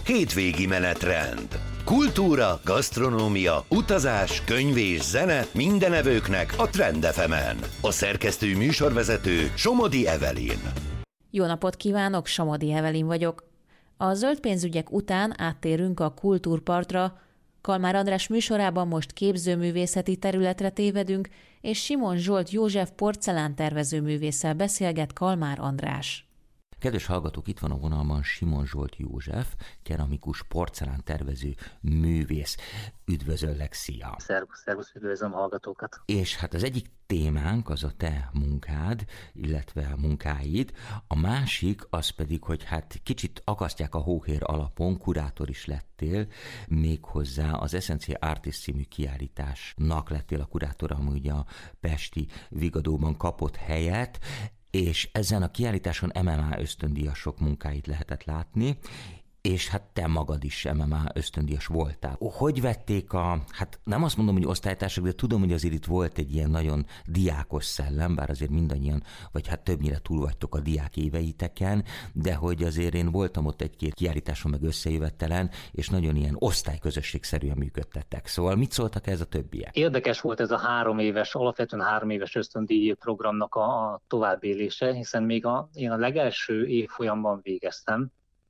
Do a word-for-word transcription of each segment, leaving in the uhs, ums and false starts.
hétvégi menetrend. Kultúra, gasztronómia, utazás, könyv és zene minden evőknek a Trend ef emen. A szerkesztő műsorvezető Somodi Evelyn. Jó napot kívánok, Somodi Evelyn vagyok. A zöld pénzügyek után áttérünk a kultúrpartra. Kalmár András műsorában most képzőművészeti területre tévedünk, és Simon Zsolt József porcelántervező művésszel beszélget Kalmár András. Kedves hallgatók, itt van a vonalban Simon Zsolt József, keramikus porcelántervező művész. Üdvözöllek, szia! Szervusz, szervusz, üdvözlöm a hallgatókat! És hát az egyik témánk az a te munkád, illetve a munkáid, a másik az pedig, hogy hát kicsit akasztják a hóhér alapon, kurátor is lettél, méghozzá az Essential Artist című kiállításnak lettél a kurátora, ami ugye a pesti Vigadóban kapott helyet, és ezen a kiállításon em em á ösztöndíjasok munkáit lehetett látni, és hát te magad is em em á ösztöndíjas voltál. Hogy vették a, hát nem azt mondom, hogy osztálytársak, de tudom, hogy azért itt volt egy ilyen nagyon diákos szellem, bár azért mindannyian, vagy hát többnyire túl vagytok a diák éveiteken, de hogy azért én voltam ott egy-két kiállításon meg összejövettelen, és nagyon ilyen osztályközösségszerűen működtettek. Szóval mit szóltak ez a többiek? Érdekes volt ez a három éves, alapvetően három éves ösztöndíj programnak a továbbélése, hiszen még a, én a legelső évfolyamban végeztem,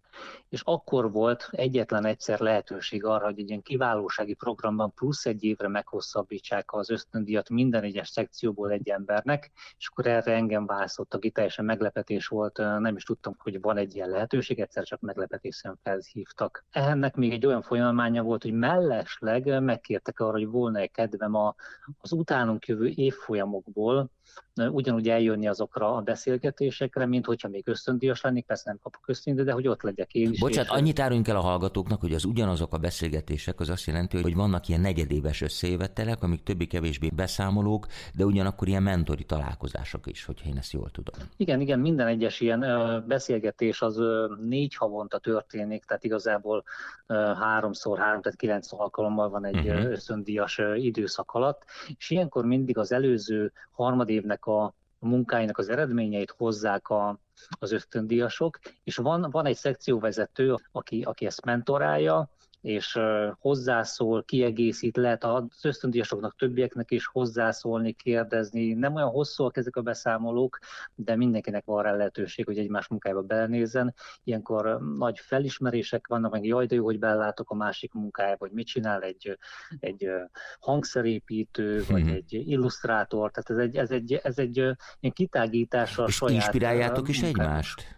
és akkor volt egyetlen egyszer lehetőség arra, hogy egy ilyen kiválósági programban plusz egy évre meghosszabbítsák az ösztöndíjat minden egyes szekcióból egy embernek, és akkor erre engem választottak, ki teljesen meglepetés volt, nem is tudtam, hogy van egy ilyen lehetőség, egyszer csak meglepetésen felhívtak. Ennek még egy olyan folyamánya volt, hogy mellesleg megkértek arra, hogy volna-e kedvem a, az utánunk jövő évfolyamokból ugyanúgy eljönni azokra a beszélgetésekre, mint hogyha még ösztöndíjas lennék, persze nem kapok ösztöndíjat, de hogy ott legyek én is. Bocsánat, annyit áruljunk el a hallgatóknak, hogy az ugyanazok a beszélgetések, az azt jelenti, hogy vannak ilyen negyedéves összejövetelek, amik többé-kevésbé beszámolók, de ugyanakkor ilyen mentori találkozások is, hogyha én ezt jól tudom. Igen, igen, minden egyes ilyen beszélgetés az négy havonta történik, tehát igazából háromszor három, tehát kilenc alkalommal van egy uh-huh. ösztöndíjas időszak alatt, és ilyenkor mindig az előző harmadévnek a munkáinak az eredményeit hozzák a, az ösztöndíjasok, és van, van egy szekcióvezető, aki, aki ezt mentorálja, és hozzászól, kiegészít, lehet az ösztöndíjasoknak, többieknek is hozzászólni, kérdezni. Nem olyan hosszúak ezek a beszámolók, de mindenkinek van rá lehetőség, hogy egymás munkájába belenézzen. Ilyenkor nagy felismerések vannak, meg jaj, de jó, hogy belátok a másik munkájába, hogy mit csinál egy, egy hangszerépítő, vagy hmm. egy illusztrátor. Tehát ez egy, ez egy, ez egy ilyen kitágítása a és saját inspiráljátok is munkájába. egymást?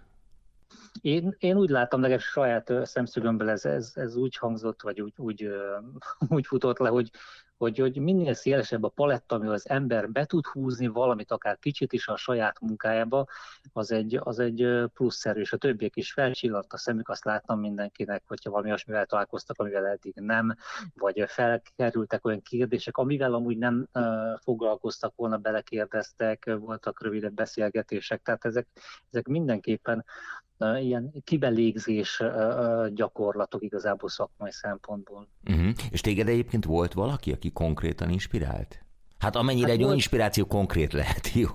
Én, én úgy láttam, legalábbis saját szemszögömből ez, ez, ez úgy hangzott, vagy úgy, úgy, úgy futott le, hogy, hogy, hogy minél szélesebb a paletta, amivel az ember be tud húzni valamit, akár kicsit is a saját munkájába, az egy, az egy pluszszerű, és a többiek is felcsillant a szemük, azt láttam mindenkinek, hogyha valami olyasmivel találkoztak, amivel eddig nem, vagy felkerültek olyan kérdések, amivel amúgy nem uh, foglalkoztak volna, belekérdeztek, voltak rövidebb beszélgetések, tehát ezek, ezek mindenképpen Uh, ilyen kibelégzés uh, gyakorlatok igazából szakmai szempontból. Uh-huh. És téged egyébként volt valaki, aki konkrétan inspirált? Hát amennyire hát egy olyan inspiráció konkrét lehet, jó?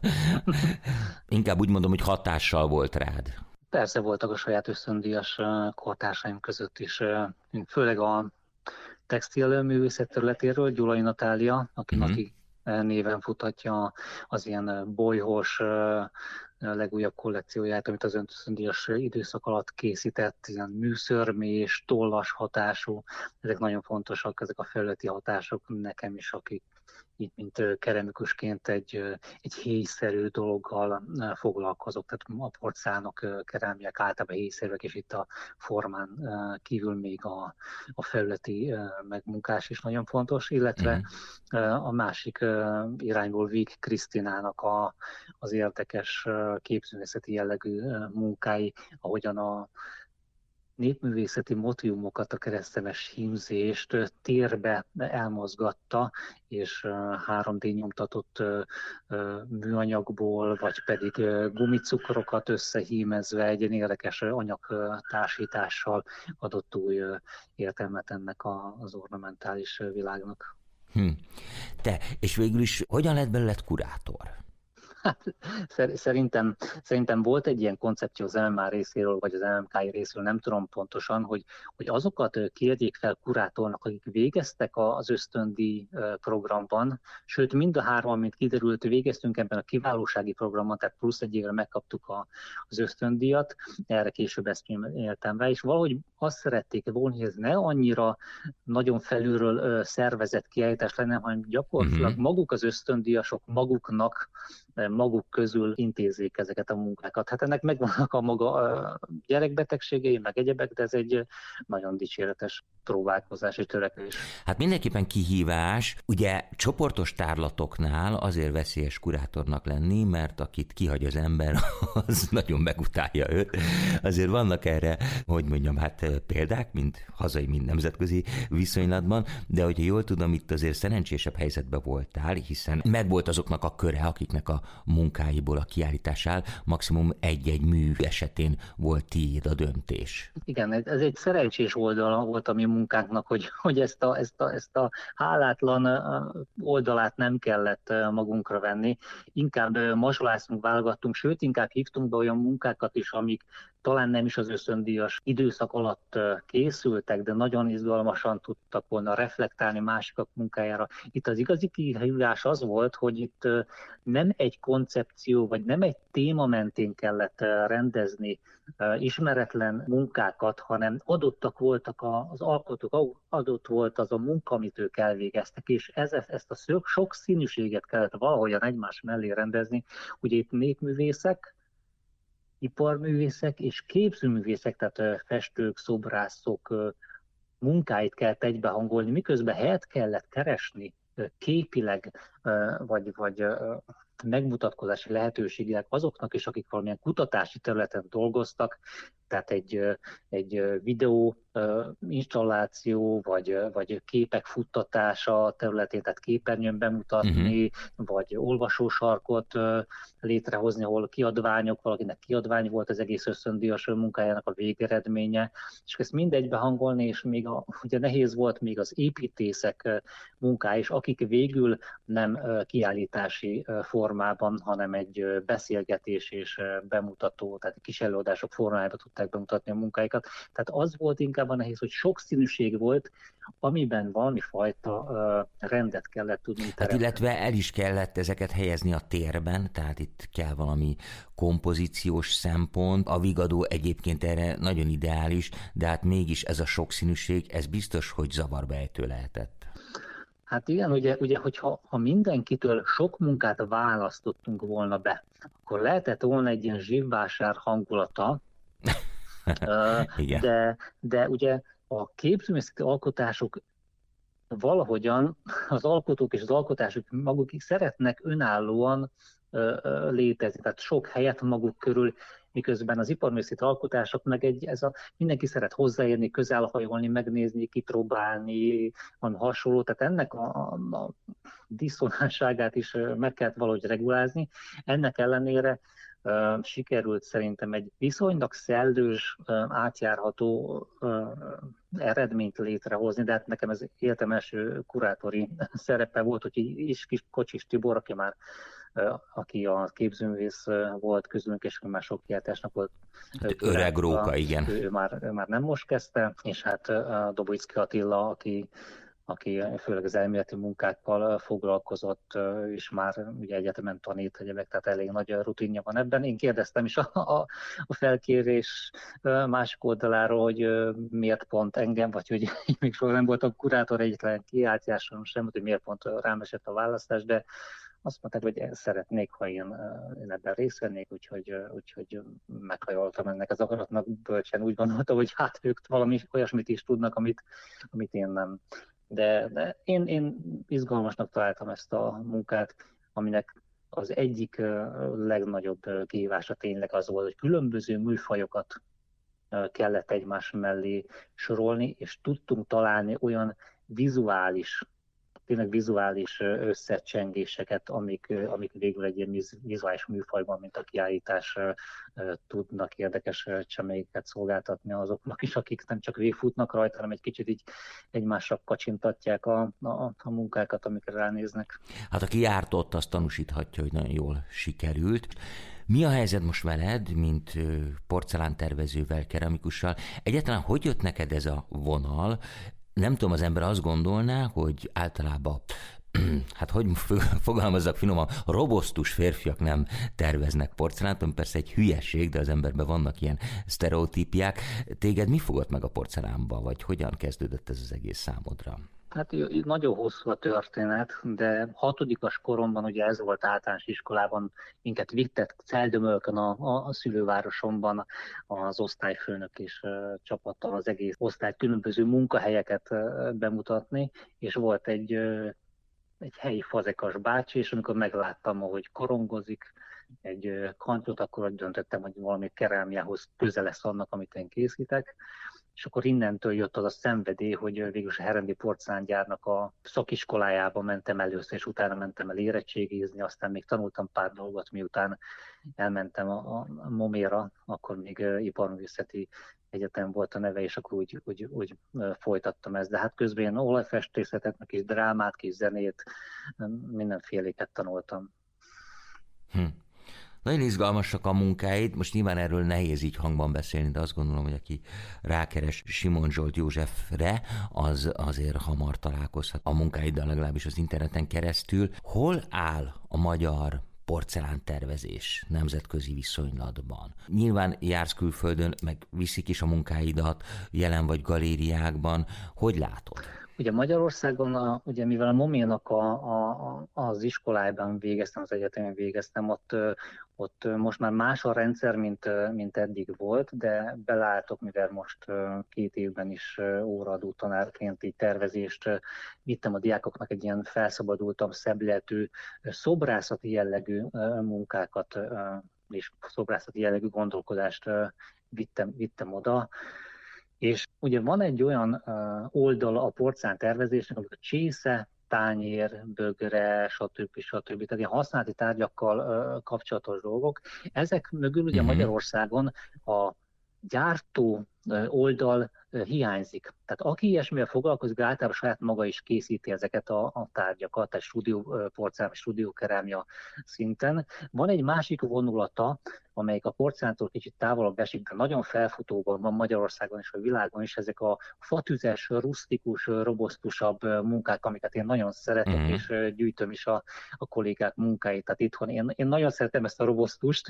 Inkább úgy mondom, hogy hatással volt rád. Persze voltak a saját ösztöndíjas uh, kortársaim között is, uh, főleg a textilművészet területéről, Gyulai Natália, aki, uh-huh. aki néven futatja az ilyen bolyhos legújabb kollekcióját, amit az ösztöndíjas időszak alatt készített, ilyen műszörmés, tollas hatású, ezek nagyon fontosak, ezek a felületi hatások nekem is, akik itt, mint keramikusként egy, egy héjszerű dologgal foglalkozok, tehát a porcelánok, kerámiák általában héjszerűek, és itt a formán kívül még a, a felületi megmunkás is nagyon fontos, illetve uh-huh. a másik irányból Vig Krisztinának a, az érdekes képzőművészeti jellegű munkái, ahogyan a népművészeti motivumokat, a keresztemes hímzést térbe elmozgatta, és három dé nyomtatott műanyagból, vagy pedig gumicukrokat összehímezve egy érdekes anyagtársítással adott új értelmet ennek az ornamentális világnak. Hm. Te, és végül is hogyan lett belőled kurátor? Hát, szerintem, szerintem volt egy ilyen koncepció az em em á részéről, vagy az em em ká részéről, nem tudom pontosan, hogy, hogy azokat kérjék fel kurátornak, akik végeztek az ösztöndíj programban, sőt mind a hárman, mint kiderült, végeztünk ebben a kiválósági programban, tehát plusz egy évre megkaptuk a, az ösztöndíjat, erre később ezt éltem rá, és valahogy azt szerették volna, hogy ez ne annyira nagyon felülről szervezett kiállítás lenne, hanem gyakorlatilag uh-huh. maguk az ösztöndíjasok maguknak maguk közül intézzék ezeket a munkákat. Hát ennek megvannak a maga gyerekbetegségei, meg egyebek, de ez egy nagyon dicséretes próbálkozás és törekvés. Hát mindenképpen kihívás. Ugye csoportos tárlatoknál azért veszélyes kurátornak lenni, mert akit kihagy az ember, az nagyon megutálja őt. Azért vannak erre, hogy mondjam, hát példák, mint hazai, mint nemzetközi viszonylatban, de hogyha jól tudom, itt azért szerencsésebb helyzetben voltál, hiszen megvolt azoknak a köre, akiknek a munkáiból a kiállítás áll, maximum egy-egy mű esetén volt tiéd a döntés. Igen, ez egy szerencsés oldala volt a mi munkánknak, hogy, hogy ezt, a, ezt, a, ezt a hálátlan oldalát nem kellett magunkra venni. Inkább mazsoláztunk, válogattunk, sőt, inkább hívtunk be olyan munkákat is, amik talán nem is az ösztöndíjas időszak alatt készültek, de nagyon izgalmasan tudtak volna reflektálni másikak munkájára. Itt az igazi kihívás az volt, hogy itt nem egy koncepció, vagy nem egy téma mentén kellett rendezni ismeretlen munkákat, hanem adottak voltak az alkotók, adott volt az a munka, amit ők elvégeztek, és ez, ezt a sok színűséget kellett valahogyan egymás mellé rendezni. Ugye itt népművészek, iparművészek és képzőművészek, tehát festők, szobrászok munkáit kellett egybehangolni, miközben helyet kellett keresni képileg, vagy, vagy megmutatkozási lehetőségek azoknak is, akik valamilyen kutatási területen dolgoztak, tehát egy, egy videó installáció, vagy, vagy képek futtatása területén, tehát képernyőn bemutatni, uh-huh. vagy olvasósarkot létrehozni, ahol kiadványok, valakinek kiadvány volt az egész ösztöndíjas munkájának a végeredménye, és ezt mindegybe hangolni, és még a, ugye nehéz volt még az építészek munkája is, akik végül nem kiállítási formában, hanem egy beszélgetés és bemutató, tehát kis előadások formájában tudták bemutatni a munkáikat. Tehát az volt inkább a nehéz, hogy sokszínűség volt, amiben valami fajta uh, rendet kellett tudni teremteni. Hát illetve el is kellett ezeket helyezni a térben, tehát itt kell valami kompozíciós szempont. A Vigadó egyébként erre nagyon ideális, de hát mégis ez a sokszínűség, ez biztos, hogy zavarba ejtő lehetett. Hát igen, ugye, ugye hogyha ha mindenkitől sok munkát választottunk volna be, akkor lehetett volna egy ilyen zsivvásár hangulata, de, de ugye a képzőművészeti alkotások valahogyan, az alkotók és az alkotások maguk szeretnek önállóan létezni, tehát sok helyet maguk körül, miközben az iparművészeti alkotások meg egy, ez a, mindenki szeret hozzáérni, közelhajolni, megnézni, kipróbálni, van hasonló, tehát ennek a, a, a diszonánságát is meg kellett valahogy regulázni. Ennek ellenére uh, sikerült szerintem egy viszonylag szellős, uh, átjárható uh, eredményt létrehozni, de hát nekem ez életem első kurátori szerepe volt, hogy is kis Kocsis Tibor, aki már aki a képzőművész volt közülünk, és már sok kiáltásnak volt. Öreg róka, igen. Ő, ő, már, ő már nem most kezdte, és hát a Dobojcki Attila, aki, aki főleg az elméleti munkákkal foglalkozott, és már ugye egyetemen tanít egyebek, tehát elég nagy rutinja van ebben. Én kérdeztem is a, a, a felkérés másik oldaláról, hogy miért pont engem, vagy hogy még soha nem voltam kurátor egyetlen kiáltáson sem, hogy miért pont rám esett a választás, de azt mondták, hogy szeretnék, ha én, én ebben részt vennék, úgyhogy, úgyhogy meghajoltam ennek az akaratnak, bölcsen úgy gondoltam, hogy hát ők valami olyasmit is tudnak, amit, amit én nem. De, de én, én izgalmasnak találtam ezt a munkát, aminek az egyik legnagyobb kihívása tényleg az volt, hogy különböző műfajokat kellett egymás mellé sorolni, és tudtunk találni olyan vizuális tényleg vizuális összecsengéseket, amik, amik végül egy ilyen vizuális műfajban, mint a kiállítás tudnak érdekes cseméket szolgáltatni azoknak is, akik nem csak végigfutnak rajta, hanem egy kicsit így egymásra kacsintatják a, a, a munkákat, amikre ránéznek. Hát aki járt ott, azt tanúsíthatja, hogy nagyon jól sikerült. Mi a helyzet most veled, mint porcelántervezővel, keramikussal? Egyáltalán hogy jött neked ez a vonal? Nem tudom, az ember azt gondolná, hogy általában, hát hogy fogalmazzak finoman, robosztus férfiak nem terveznek porcelánt, ami persze egy hülyeség, de az emberben vannak ilyen sztereotípiák. Téged mi fogott meg a porcelánba, vagy hogyan kezdődött ez az egész számodra? Hát nagyon hosszú a történet, de hatodikas koromban, ugye ez volt általános iskolában, minket vittek Celdömölkön a, a, a szülővárosomban az osztályfőnök és uh, csapattal az egész osztály különböző munkahelyeket uh, bemutatni, és volt egy, uh, egy helyi fazekas bácsi, és amikor megláttam, hogy korongozik egy uh, kantyot, akkor úgy döntöttem, hogy valami kerámiához közel lesz annak, amit én készítek. És akkor innentől jött az a szenvedély, hogy végülis a Herendi porcelángyárnak a szakiskolájába mentem először, és utána mentem el érettségizni, aztán még tanultam pár dolgot, miután elmentem a, a Moméra, akkor még Iparművészeti Egyetem volt a neve, és akkor úgy, úgy, úgy folytattam ezt. De hát közben én olajfestészetet, meg kis drámát, kis zenét, mindenféléket tanultam. Hm. Nagyon izgalmasak a munkáid, most nyilván erről nehéz így hangban beszélni, de azt gondolom, hogy aki rákeres Simon Zsolt Józsefre, az azért hamar találkozhat a munkáiddal, legalábbis az interneten keresztül. Hol áll a magyar porcelántervezés nemzetközi viszonylatban? Nyilván jársz külföldön, meg viszik is a munkáidat, jelen vagy galériákban. Hogy látod? Ugye Magyarországon, a, ugye mivel a Moménak a, a, az iskolájában végeztem, az egyetemen végeztem, ott, ott most már más a rendszer, mint, mint eddig volt, de belálltok, mivel most két évben is óraadó tanárként így tervezést vittem a diákoknak, egy ilyen felszabadultabb, szebbilletű, szobrászati jellegű munkákat és szobrászati jellegű gondolkodást vittem, vittem oda. És ugye van egy olyan uh, oldal a porcelán tervezésnek, amikor csésze, tányér, bögre, stb. stb. Tehát ilyen használati tárgyakkal uh, kapcsolatos dolgok. Ezek mögül ugye mm-hmm. Magyarországon a gyártó oldal hiányzik. Tehát aki ilyesmivel foglalkozik, általában saját maga is készíti ezeket a, a tárgyakat, tehát stúdió porcelán, stúdiókerámia szinten. Van egy másik vonulata, amelyik a porcelántól kicsit távolabb esik, de nagyon felfutóban van Magyarországon és a világon is, ezek a fatüzes, rusztikus, robosztusabb munkák, amiket én nagyon szeretek, mm. és gyűjtöm is a, a kollégák munkáit. Tehát itthon én, én nagyon szeretem ezt a robosztust,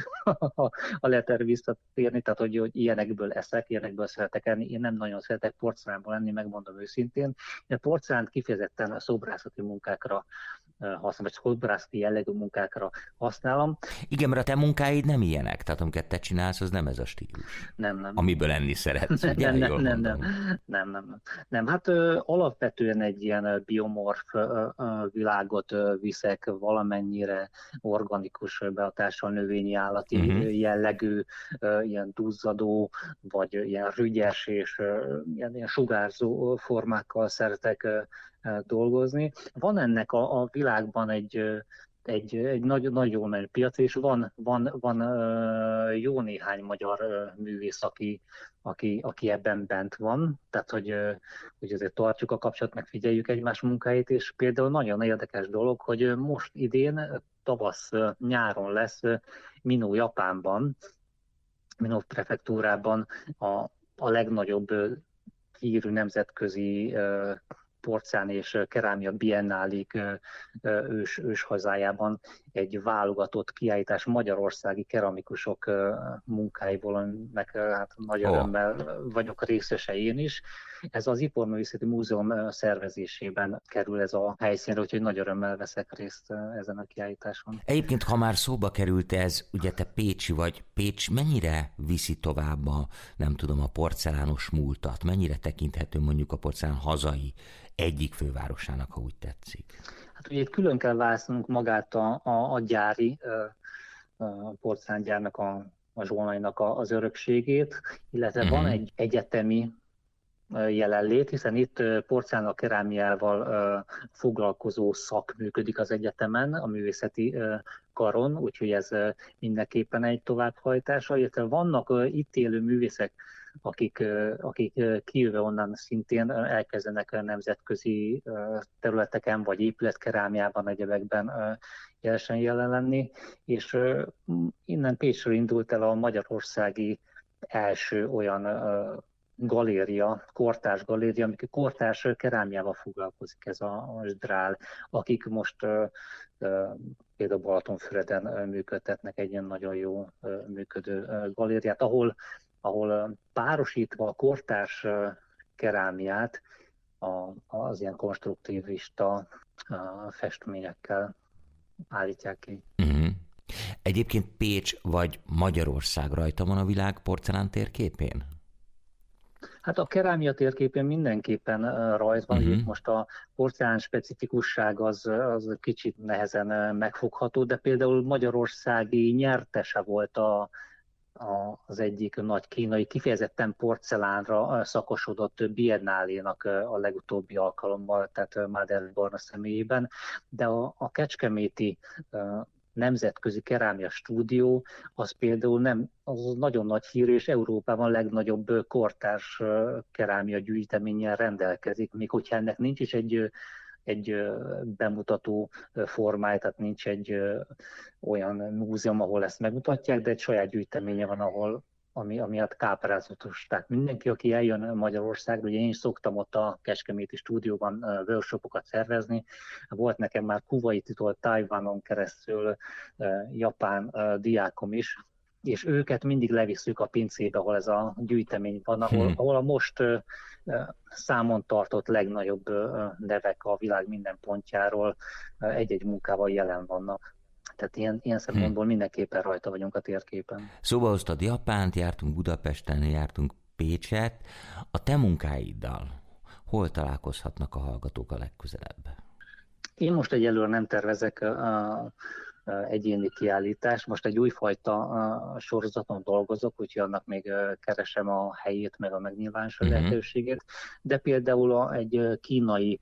a leter visszatérni, tehát hogy, hogy ilyenekből eszek, ilyenekből szeretek enni. Én nem nagyon szeretek porcelánból enni, megmondom őszintén. Én porcelánt kifejezetten a szobrászati munkákra használom, vagy szobrászati jellegű munkákra használom. Igen, mert a te munkáid nem ilyenek, tehát amiket te csinálsz, az nem ez a stílus. Nem, nem. Amiből enni szeretsz, ugye? Nem, nem, nem, nem, nem, nem, nem. Hát ö, alapvetően egy ilyen biomorf ö, ö, világot ö, viszek, valamennyire organikus behatással növényi állati uh-huh. jellegű, ö, ilyen duzzadó, vagy ilyen rügyes és ö, ilyen, ilyen sugárzó formákkal szeretek ö, dolgozni. Van ennek a, a világban egy, egy, egy nagy, nagyon menő piac, és van, van, van jó néhány magyar művész, aki, aki, aki ebben bent van, tehát hogy, hogy azért tartjuk a kapcsolatot, meg figyeljük egymás munkáit, és például nagyon érdekes dolog, hogy most idén, tavasz, nyáron lesz Minó Japánban, Minó prefektúrában a, a legnagyobb hírű nemzetközi porcelán és kerámia biennálik ős, ős hazájában egy válogatott kiállítás magyarországi keramikusok munkáiból, meg hát nagy örömmel oh. vagyok részese én is. Ez az Iparművészeti Múzeum szervezésében kerül ez a helyszínre, úgyhogy nagy örömmel veszek részt ezen a kiállításon. Egyébként, ha már szóba került ez, ugye te pécsi vagy, Pécs mennyire viszi tovább a, nem tudom, a porcelános múltat? Mennyire tekinthető mondjuk a porcelán hazai egyik fővárosának, ha úgy tetszik? Hát ugye itt külön kell választanunk magát a, a, a gyári a porcelángyárnak, a, a Zsolnainak az örökségét, illetve uh-huh. van egy egyetemi jelenlét, hiszen itt porcelán kerámiával foglalkozó szak működik az egyetemen, a művészeti karon, úgyhogy ez mindenképpen egy továbbhajtása, illetve vannak itt élő művészek, akik, akik kijöve onnan szintén elkezdenek nemzetközi területeken, vagy épületkerámiában, egyebekben jelesen jelen lenni, és innen Pécsről indult el a magyarországi első olyan galéria, kortárs galéria, amik kortárs kerámiával foglalkozik, ez a, a Zdrál, akik most uh, uh, például Balatonfüreden működtetnek egy ilyen nagyon jó uh, működő uh, galériát, ahol, ahol uh, párosítva a kortárs uh, kerámiát a, az ilyen konstruktivista uh, festményekkel állítják ki. Uh-huh. Egyébként Pécs vagy Magyarország rajta van a világ porcelán térképén? Hát a kerámia térképén mindenképpen rajta van, uh-huh. Itt most a porcelán specifikusság az, az kicsit nehezen megfogható, de például magyarországi nyertese volt a, a, az egyik nagy kínai, kifejezetten porcelánra szakosodott biennálénak a legutóbbi alkalommal, tehát Máder Barna személyében, de a, a kecskeméti nemzetközi kerámia stúdió, az például nem, az nagyon nagy hír, és Európában a legnagyobb kortárs kerámia gyűjteménnyel rendelkezik, még hogyha ennek nincs is egy, egy bemutató formája, tehát nincs egy olyan múzeum, ahol ezt megmutatják, de egy saját gyűjteménye van, ahol ami, ami hát káprázatos. Tehát mindenki, aki eljön Magyarországra, ugye én is szoktam ott a kecskeméti stúdióban uh, workshopokat szervezni. Volt nekem már Kuwaititól Tajvanon keresztül uh, japán uh, diákom is, és őket mindig levisszük a pincébe, ahol ez a gyűjtemény van, ahol, hmm. ahol a most uh, számon tartott legnagyobb uh, nevek a világ minden pontjáról uh, egy-egy munkával jelen vannak. Tehát ilyen, ilyen szempontból mindenképpen rajta vagyunk a térképen. Szóba hoztad Japánt, jártunk Budapesten, jártunk Pécset. A te munkáiddal hol találkozhatnak a hallgatók a legközelebb? Én most egyelőre nem tervezek a, a egyéni kiállítást. Most egy újfajta a sorozaton dolgozok, úgyhogy annak még keresem a helyét, meg a megnyilvánosási uh-huh. lehetőségét. De például a, egy kínai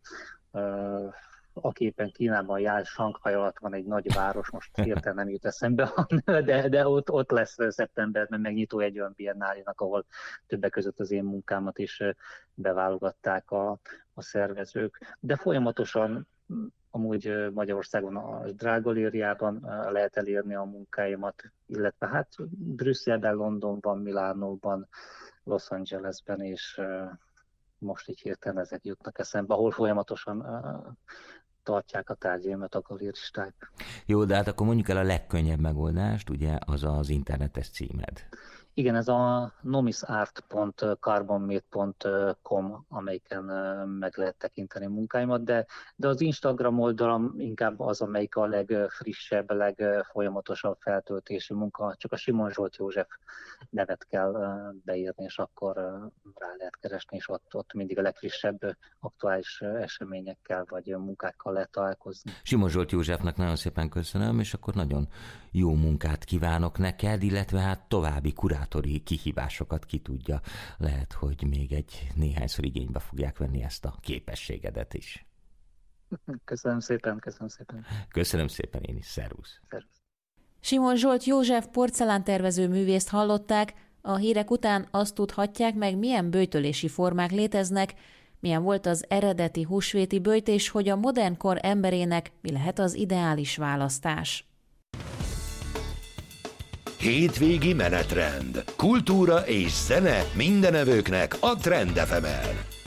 aki éppen Kínában jár, Sanghaj alatt van egy nagy város, most hirtelen nem jut eszembe, de, de ott, ott lesz szeptemberben megnyitó egy olyan biennálénak, ahol többek között az én munkámat is beválogatták a, a szervezők. De folyamatosan amúgy Magyarországon a Zdrál galériában lehet elérni a munkáimat, illetve hát Brüsszelben, Londonban, Milánóban, Los Angelesben, és most így hirtelen ezek jutnak eszembe, ahol folyamatosan tartják a tárgyaimat a galéristák. Jó, de hát akkor mondjuk el a legkönnyebb megoldást, ugye az az internetes címed. Igen, ez a nomisart pont carbonmade pont com, amelyiken meg lehet tekinteni munkáimat, de, de az Instagram oldalam inkább az, amelyik a legfrissebb, legfolyamatosabb feltöltési munka, csak a Simon Zsolt József nevet kell beírni, és akkor rá lehet keresni, és ott, ott mindig a legfrissebb aktuális eseményekkel vagy munkákkal lehet találkozni. Simon Zsolt Józsefnek nagyon szépen köszönöm, és akkor nagyon jó munkát kívánok neked, illetve hát további kurátori kihívásokat ki tudja. Lehet, hogy még egy néhányszor igénybe fogják venni ezt a képességedet is. Köszönöm szépen, köszönöm szépen. Köszönöm szépen én is, szervusz. Szervusz. Simon Zsolt József porcelántervező művészt hallották, a hírek után azt tudhatják meg, milyen böjtölési formák léteznek, milyen volt az eredeti húsvéti böjt, és hogy a modern kor emberének mi lehet az ideális választás. Hétvégi menetrend. Kultúra és zene mindenevőknek a Trend ef emen.